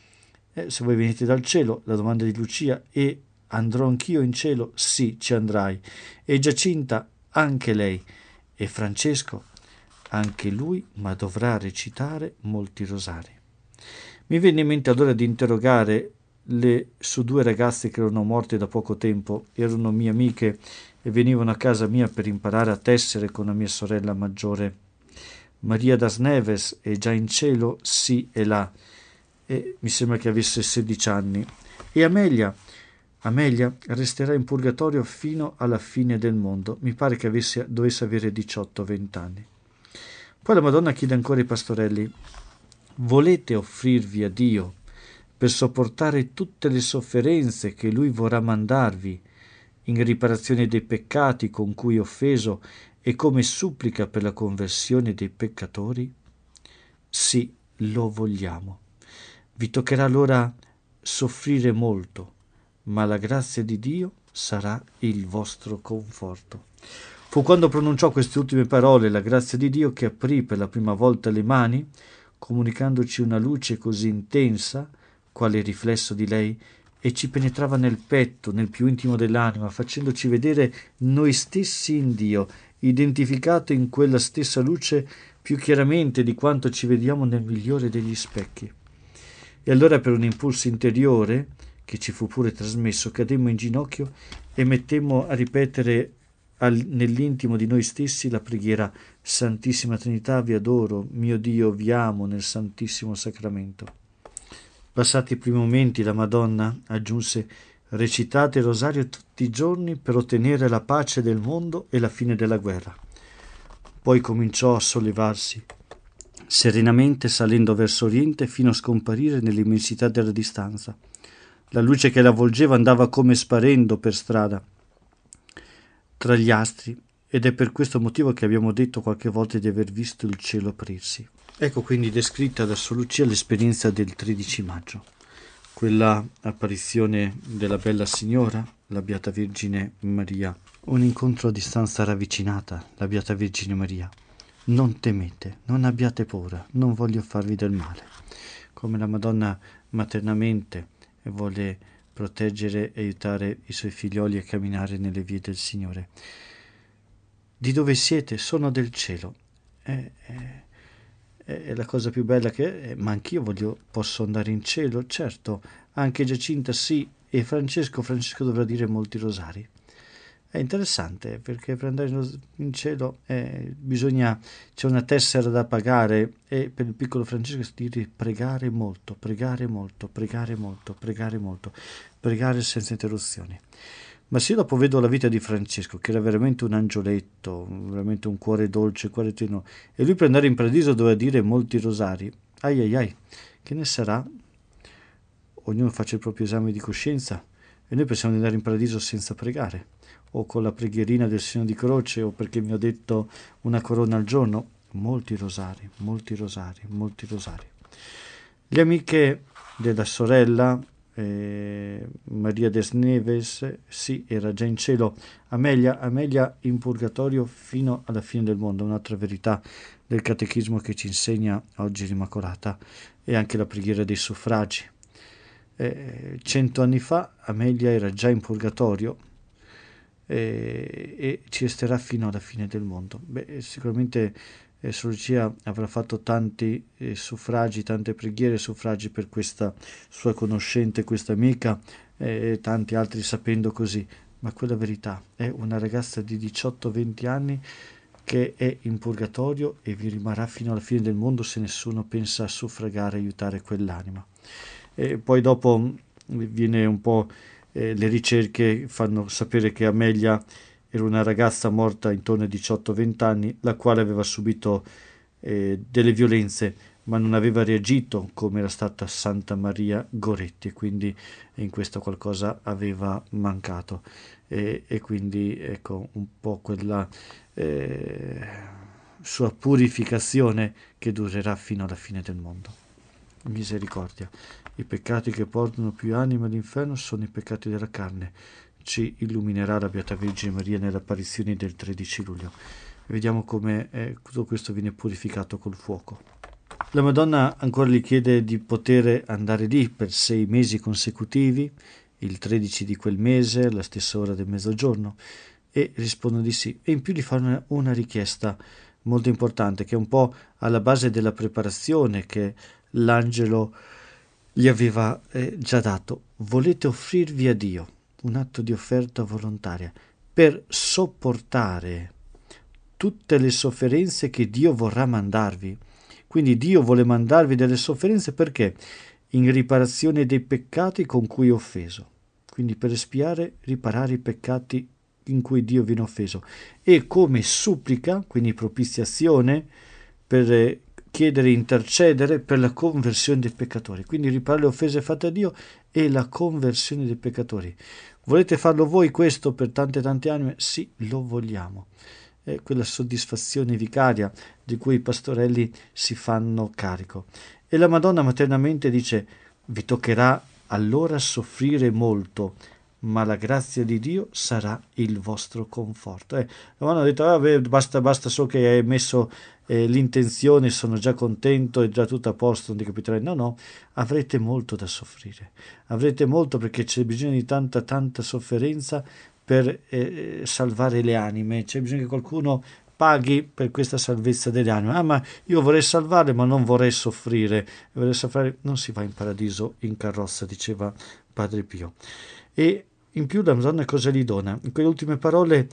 Se voi venite dal cielo, la domanda di Lucia: e andrò anch'io in cielo? Sì, ci andrai. E Giacinta? Anche lei. E Francesco? Anche lui, ma dovrà recitare molti rosari. Mi venne in mente allora di interrogare su 2 ragazze che erano morte da poco tempo, erano mie amiche e venivano a casa mia per imparare a tessere con la mia sorella maggiore. Maria das Neves è già in cielo? Sì, è là. E mi sembra che avesse 16 anni. E Amelia? Amelia resterà in purgatorio fino alla fine del mondo. Mi pare che dovesse avere 18-20 anni. Poi la Madonna chiede ancora ai pastorelli: volete offrirvi a Dio per sopportare tutte le sofferenze che Lui vorrà mandarvi in riparazione dei peccati con cui offeso e come supplica per la conversione dei peccatori? Sì, lo vogliamo. Vi toccherà allora soffrire molto, ma la grazia di Dio sarà il vostro conforto. Fu quando pronunciò queste ultime parole, la grazia di Dio, che aprì per la prima volta le mani, comunicandoci una luce così intensa, quale riflesso di lei, e ci penetrava nel petto, nel più intimo dell'anima, facendoci vedere noi stessi in Dio, identificato in quella stessa luce più chiaramente di quanto ci vediamo nel migliore degli specchi. E allora, per un impulso interiore, che ci fu pure trasmesso, cademmo in ginocchio e mettemmo a ripetere nell'intimo di noi stessi la preghiera: Santissima Trinità, vi adoro, mio Dio, vi amo nel Santissimo Sacramento. Passati i primi momenti, la Madonna aggiunse: recitate il rosario tutti i giorni per ottenere la pace del mondo e la fine della guerra. Poi cominciò a sollevarsi serenamente, salendo verso oriente fino a scomparire nell'immensità della distanza. La luce che la avvolgeva andava come sparendo per strada tra gli astri, ed è per questo motivo che abbiamo detto qualche volta di aver visto il cielo aprirsi. Ecco quindi descritta da Sor Lucia l'esperienza del 13 maggio, quella apparizione della Bella Signora, la Beata Vergine Maria, un incontro a distanza ravvicinata, la Beata Vergine Maria. Non temete, non abbiate paura, non voglio farvi del male. Come la Madonna maternamente vuole proteggere e aiutare i suoi figlioli a camminare nelle vie del Signore. Di dove siete? Sono del cielo. È la cosa più bella che è, ma anch'io posso andare in cielo, certo, anche Giacinta sì, e Francesco dovrà dire molti rosari. È interessante perché per andare in cielo c'è una tessera da pagare, e per il piccolo Francesco si dice pregare molto, pregare molto, pregare molto, pregare molto, pregare senza interruzioni. Ma se io dopo vedo la vita di Francesco, che era veramente un angioletto, veramente un cuore dolce, cuore tenero, e lui per andare in paradiso doveva dire molti rosari, ai ai ai, che ne sarà? Ognuno faccia il proprio esame di coscienza, e noi pensiamo di andare in paradiso senza pregare, o con la preghierina del segno di croce, o perché mi ho detto una corona al giorno. Molti rosari, molti rosari, molti rosari. Le amiche della sorella Maria des Neves, sì, era già in cielo. Amelia in purgatorio fino alla fine del mondo, un'altra verità del catechismo che ci insegna oggi l'Immacolata, e anche la preghiera dei suffragi. 100 anni fa Amelia era già in purgatorio e ci resterà fino alla fine del mondo. Sicuramente Sor Lucia avrà fatto tanti suffragi, tante preghiere, suffragi per questa sua conoscente, questa amica, e tanti altri sapendo così, ma quella verità è una ragazza di 18-20 anni che è in purgatorio e vi rimarrà fino alla fine del mondo se nessuno pensa a suffragare e aiutare quell'anima. E poi dopo viene un po' le ricerche fanno sapere che Amelia era una ragazza morta intorno ai 18-20 anni, la quale aveva subito delle violenze, ma non aveva reagito come era stata Santa Maria Goretti, e quindi in questo qualcosa aveva mancato. E quindi ecco un po' quella sua purificazione che durerà fino alla fine del mondo. Misericordia. I peccati che portano più anime all'inferno sono i peccati della carne. Ci illuminerà la Beata Vergine Maria nelle apparizioni del 13 luglio. Vediamo come tutto questo viene purificato col fuoco. La Madonna ancora gli chiede di poter andare lì per 6 mesi consecutivi, il 13 di quel mese, alla stessa ora del mezzogiorno, e risponde di sì. E in più gli fa una richiesta molto importante, che è un po' alla base della preparazione che l'angelo gli aveva già dato. Volete offrirvi a Dio, un atto di offerta volontaria, per sopportare tutte le sofferenze che Dio vorrà mandarvi. Quindi Dio vuole mandarvi delle sofferenze perché? In riparazione dei peccati con cui è offeso. Quindi per espiare, riparare i peccati in cui Dio viene offeso. E come supplica, quindi propiziazione, per chiedere, intercedere per la conversione dei peccatori. Quindi riparare le offese fatte a Dio e la conversione dei peccatori. Volete farlo voi questo per tante anime? Sì, lo vogliamo. È quella soddisfazione vicaria di cui i pastorelli si fanno carico. E la Madonna maternamente dice: vi toccherà allora soffrire molto, ma la grazia di Dio sarà il vostro conforto. La Madonna ha detto: basta solo che hai messo l'intenzione, sono già contento, è già tutto a posto, non ti capiterai. No, avrete molto da soffrire, avrete molto, perché c'è bisogno di tanta sofferenza per salvare le anime. C'è bisogno che qualcuno paghi per questa salvezza delle anime. Ma io vorrei salvarle, ma non vorrei soffrire. Non si va in paradiso in carrozza, diceva Padre Pio. E in più la Madonna cosa gli dona? In quelle ultime parole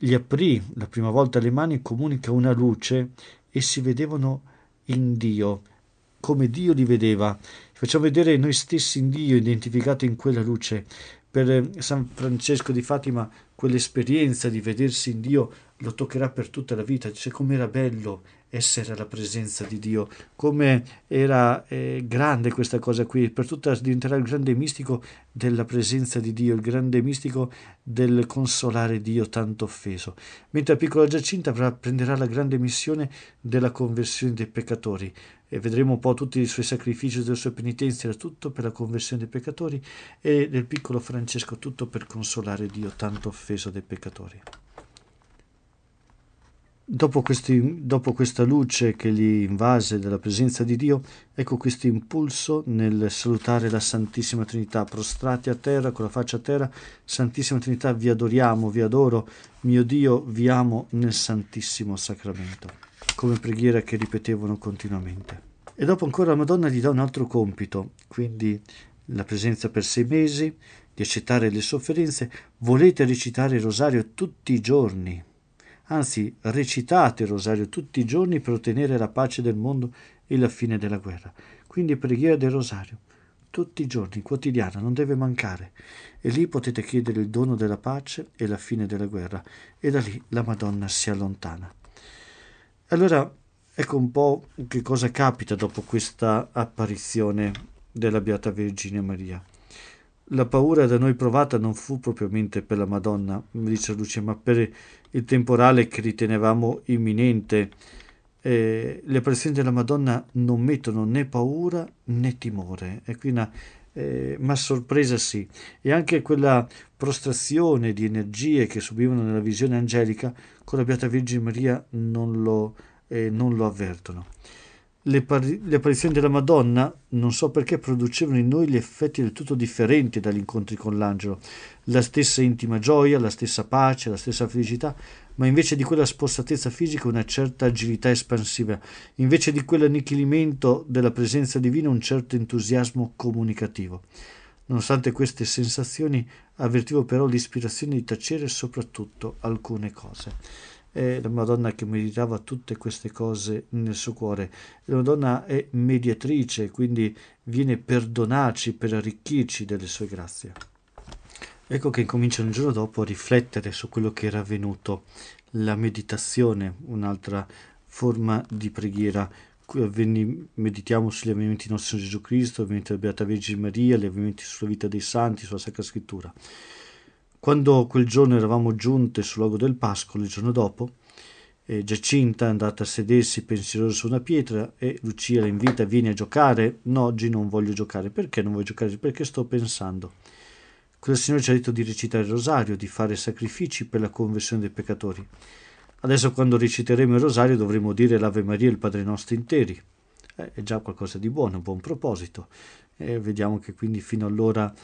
gli aprì la prima volta le mani, comunica una luce e si vedevano in Dio, come Dio li vedeva. Facciamo vedere noi stessi in Dio, identificati in quella luce. Per San Francesco di Fatima quell'esperienza di vedersi in Dio lo toccherà per tutta la vita. Dice com'era bello essere alla presenza di Dio, come era grande questa cosa qui, per tutta diventerà il grande mistico della presenza di Dio, il grande mistico del consolare Dio tanto offeso. Mentre la piccola Giacinta prenderà la grande missione della conversione dei peccatori, e vedremo un po' tutti i suoi sacrifici, le sue penitenze, era tutto per la conversione dei peccatori, e del piccolo Francesco tutto per consolare Dio tanto offeso dai peccatori. Dopo questa luce che li invase della presenza di Dio, ecco questo impulso nel salutare la Santissima Trinità, prostrati a terra, con la faccia a terra. Santissima Trinità, vi adoriamo, vi adoro, mio Dio, vi amo nel Santissimo Sacramento, come preghiera che ripetevano continuamente. E dopo ancora la Madonna gli dà un altro compito, quindi la presenza per 6 mesi, di accettare le sofferenze. Volete recitare il rosario tutti i giorni, anzi recitate il rosario tutti i giorni per ottenere la pace del mondo e la fine della guerra. Quindi preghiera del rosario tutti i giorni, quotidiana, non deve mancare, e lì potete chiedere il dono della pace e la fine della guerra, e da lì la Madonna si allontana. Allora ecco un po' che cosa capita dopo questa apparizione della Beata Vergine Maria. La paura da noi provata non fu propriamente per la Madonna, mi dice Lucia, ma per il temporale che ritenevamo imminente. Le apparizioni della Madonna non mettono né paura né timore, è qui ma sorpresa sì. E anche quella prostrazione di energie che subivano nella visione angelica, con la Beata Vergine Maria non lo avvertono. Le apparizioni della Madonna, non so perché, producevano in noi gli effetti del tutto differenti dagli incontri con l'angelo. La stessa intima gioia, la stessa pace, la stessa felicità, ma invece di quella spossatezza fisica una certa agilità espansiva, invece di quell'annichilimento della presenza divina un certo entusiasmo comunicativo. Nonostante queste sensazioni, avvertivo però l'ispirazione di tacere soprattutto alcune cose. È la Madonna che meditava tutte queste cose nel suo cuore. La Madonna è mediatrice, quindi viene per donarci, per arricchirci delle sue grazie. Ecco che incominciano il giorno dopo a riflettere su quello che era avvenuto. La meditazione, un'altra forma di preghiera. Meditiamo sugli avvenimenti del nostro Gesù Cristo, gli avvenimenti della Beata Vergine Maria, gli avvenimenti sulla vita dei santi, sulla Sacra Scrittura. Quando quel giorno eravamo giunte sul luogo del pascolo, il giorno dopo, Giacinta è andata a sedersi pensierosa su una pietra e Lucia la invita: vieni a giocare. No, oggi non voglio giocare. Perché non vuoi giocare? Perché sto pensando. Quel Signore ci ha detto di recitare il rosario, di fare sacrifici per la conversione dei peccatori. Adesso quando reciteremo il rosario dovremo dire l'Ave Maria e il Padre Nostro interi. È già qualcosa di buono, un buon proposito. Vediamo che quindi fino allora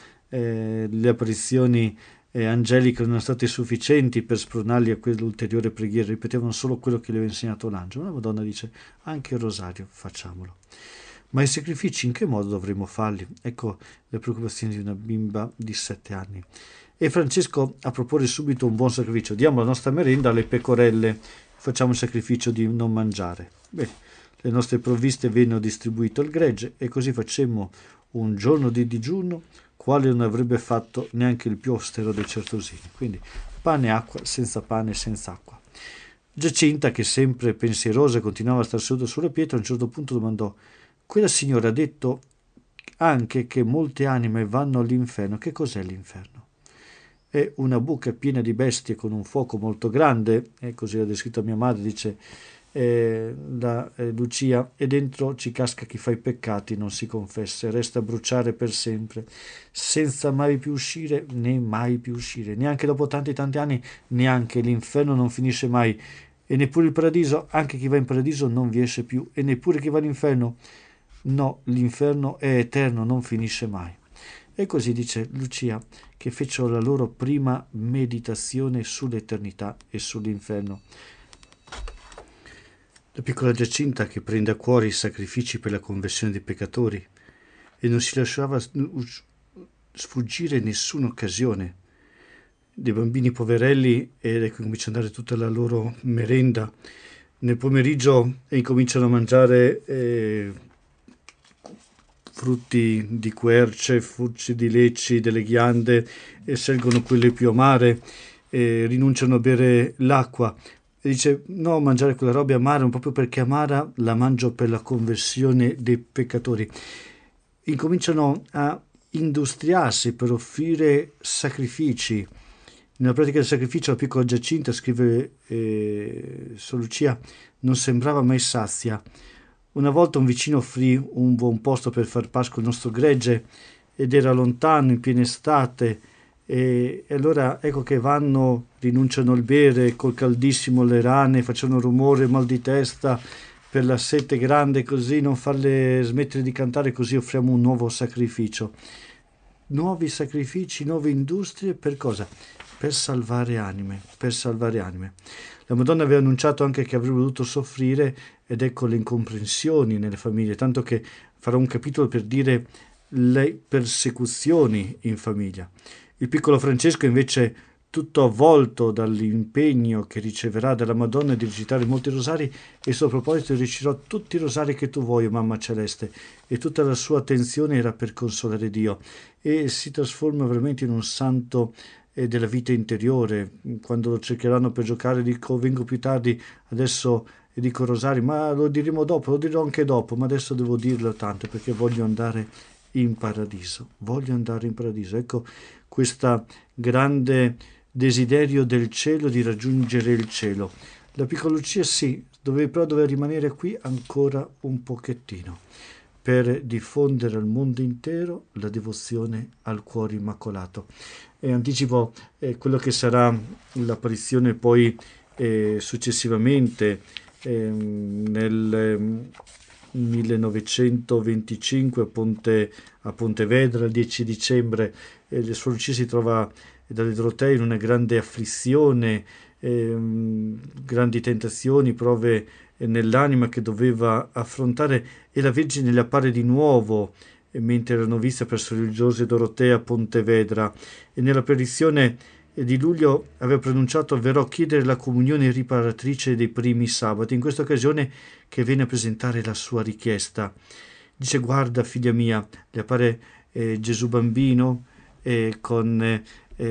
le apparizioni angeliche non erano state sufficienti per spronarli a quell'ulteriore preghiera, ripetevano solo quello che le aveva insegnato l'angelo. La Madonna dice: anche il rosario facciamolo. Ma i sacrifici in che modo dovremo farli? Ecco le preoccupazioni di una bimba di 7 anni. E Francesco a proporre subito un buon sacrificio: diamo la nostra merenda alle pecorelle, facciamo il sacrificio di non mangiare. Bene, le nostre provviste vennero distribuite al gregge e così facemmo un giorno di digiuno quale non avrebbe fatto neanche il più austero dei certosini. Quindi pane e acqua, senza pane e senza acqua. Giacinta, che sempre pensierosa continuava a star seduta sulla pietra, a un certo punto domandò: quella signora ha detto anche che molte anime vanno all'inferno. Che cos'è l'inferno? È una buca piena di bestie con un fuoco molto grande, e così l'ha descritto mia madre, dice Lucia, e dentro ci casca chi fa i peccati, non si confessa, e resta a bruciare per sempre, senza mai più uscire, né mai più uscire, neanche dopo tanti anni, neanche l'inferno non finisce mai, e neppure il paradiso. Anche chi va in paradiso non vi esce più, e neppure chi va all'inferno. No, l'inferno è eterno, non finisce mai. E così dice Lucia, che fecero la loro prima meditazione sull'eternità e sull'inferno. La piccola Giacinta, che prende a cuore i sacrifici per la conversione dei peccatori e non si lasciava sfuggire nessuna occasione dei bambini poverelli ed ecco comincia ad andare tutta la loro merenda. Nel pomeriggio incominciano a mangiare frutti di querce, frutti di lecci, delle ghiande e scelgono quelle più amare, rinunciano a bere l'acqua. E dice no, mangiare quella roba amara proprio perché amara la mangio per la conversione dei peccatori. Incominciano a industriarsi per offrire sacrifici. Nella pratica del sacrificio la piccola Giacinta, scrive Sor Lucia, non sembrava mai sazia. Una volta un vicino offrì un buon posto per far pascolo al nostro gregge ed era lontano, in piena estate, e allora ecco che vanno, rinunciano al bere, col caldissimo le rane facevano rumore, mal di testa per la sete grande, così non farle smettere di cantare, così offriamo un nuovo sacrificio. Nuovi sacrifici, nuove industrie, per cosa? Per salvare anime, per salvare anime. La Madonna aveva annunciato anche che avrebbe dovuto soffrire ed ecco le incomprensioni nelle famiglie, tanto che farò un capitolo per dire le persecuzioni in famiglia. Il piccolo Francesco invece, tutto avvolto dall'impegno che riceverà dalla Madonna di recitare molti rosari, e a suo proposito reciterò tutti i rosari che tu vuoi, Mamma Celeste, e tutta la sua attenzione era per consolare Dio e si trasforma veramente in un santo della vita interiore. Quando lo cercheranno per giocare dico vengo più tardi, adesso dico rosari, ma lo diremo dopo, lo dirò anche dopo, ma adesso devo dirlo tanto perché voglio andare in paradiso, voglio andare in paradiso. Ecco questo grande desiderio del cielo, di raggiungere il cielo. La piccola Lucia sì, però doveva rimanere qui ancora un pochettino per diffondere al mondo intero la devozione al cuore immacolato. E anticipo quello che sarà l'apparizione poi successivamente nel 1925 a Pontevedra, il 10 dicembre, Suor Lucia si trova dalle Dorotee in una grande afflizione, grandi tentazioni, prove nell'anima che doveva affrontare, e la Vergine le appare di nuovo mentre era novizia presso il religioso Dorotea a Pontevedra, e nella apparizione di luglio aveva pronunciato verrò a chiedere la comunione riparatrice dei primi sabati. In questa occasione che viene a presentare la sua richiesta dice guarda figlia mia, le appare Gesù bambino con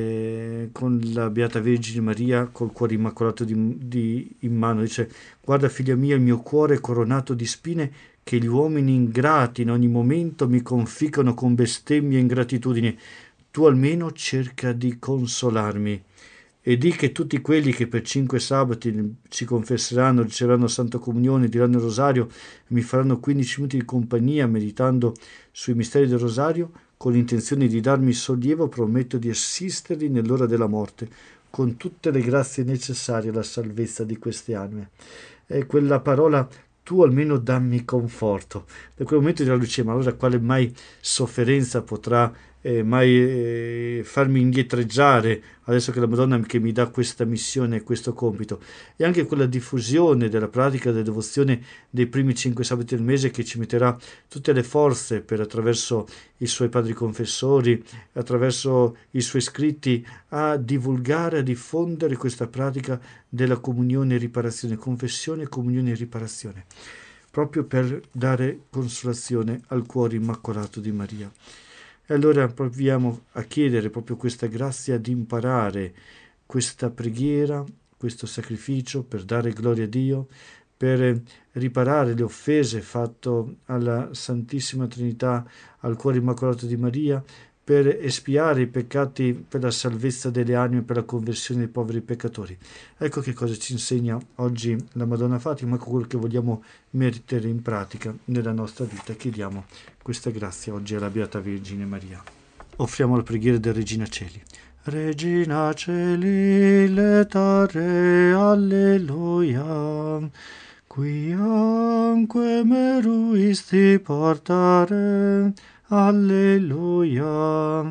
la Beata Vergine Maria col cuore immacolato in mano, dice guarda figlia mia, il mio cuore è coronato di spine che gli uomini ingrati in ogni momento mi conficcano con bestemmie e ingratitudine. Tu almeno cerca di consolarmi e di che tutti quelli che per 5 sabati si confesseranno, riceveranno Santa Comunione, diranno il Rosario e mi faranno 15 minuti di compagnia meditando sui misteri del Rosario, con l'intenzione di darmi sollievo, prometto di assisterli nell'ora della morte, con tutte le grazie necessarie alla salvezza di queste anime. E quella parola tu almeno dammi conforto. Da quel momento dirà Lucia, ma allora quale mai sofferenza potrà mai farmi indietreggiare adesso che la Madonna che mi dà questa missione e questo compito? E anche quella diffusione della pratica della devozione dei primi 5 sabati del mese che ci metterà tutte le forze per, attraverso i suoi padri confessori, attraverso i suoi scritti, a divulgare, a diffondere questa pratica della comunione e riparazione, confessione, comunione e riparazione, proprio per dare consolazione al cuore immacolato di Maria. E allora proviamo a chiedere proprio questa grazia di imparare questa preghiera, questo sacrificio per dare gloria a Dio, per riparare le offese fatte alla Santissima Trinità, al cuore immacolato di Maria, per espiare i peccati per la salvezza delle anime, per la conversione dei poveri peccatori. Ecco che cosa ci insegna oggi la Madonna Fatima, ecco quello che vogliamo mettere in pratica nella nostra vita. Chiediamo questa grazia oggi alla Beata Vergine Maria. Offriamo la preghiera del Regina Celi. Regina Celi, letare, alleluia, quiamque meruisti portare, alleluia,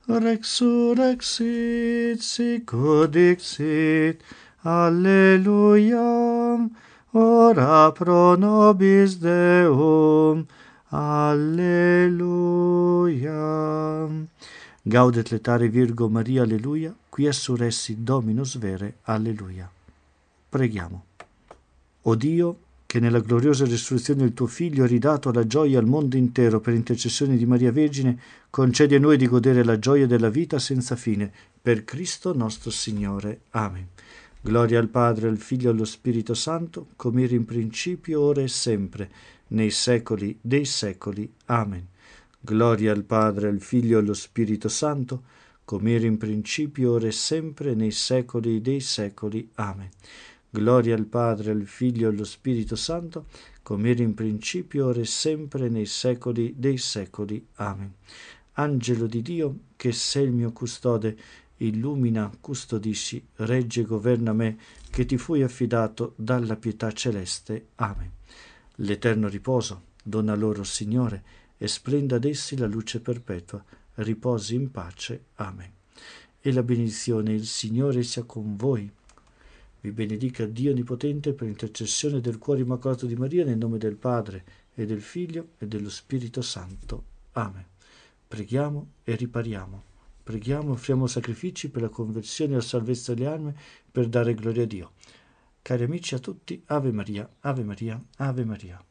resurrexit, sicut dixit, alleluia, ora pro nobis Deum, alleluia. Gaudet letare Virgo Maria, alleluia, qui surressi Dominus vere, alleluia. Preghiamo. O Dio, che nella gloriosa risurrezione del tuo Figlio hai ridato la gioia al mondo intero per intercessione di Maria Vergine, concedi a noi di godere la gioia della vita senza fine, per Cristo nostro Signore. Amen. Gloria al Padre, al Figlio e allo Spirito Santo, come era in principio, ora e sempre, nei secoli dei secoli. Amen. Gloria al Padre, al Figlio e allo Spirito Santo, come era in principio, ora e sempre, nei secoli dei secoli. Amen. Gloria al Padre, al Figlio e allo Spirito Santo, come era in principio, ora e sempre, nei secoli dei secoli. Amen. Angelo di Dio, che sei il mio custode, illumina, custodisci, regge e governa me, che ti fui affidato dalla pietà celeste. Amen. L'eterno riposo dona loro, Signore, e splenda ad essi la luce perpetua. Riposi in pace. Amen. E la benedizione del Signore sia con voi. Vi benedica Dio Onnipotente per intercessione del cuore immacolato di Maria, nel nome del Padre e del Figlio e dello Spirito Santo. Amen. Preghiamo e ripariamo. Preghiamo e offriamo sacrifici per la conversione e la salvezza delle anime, per dare gloria a Dio. Cari amici, a tutti, Ave Maria, Ave Maria, Ave Maria.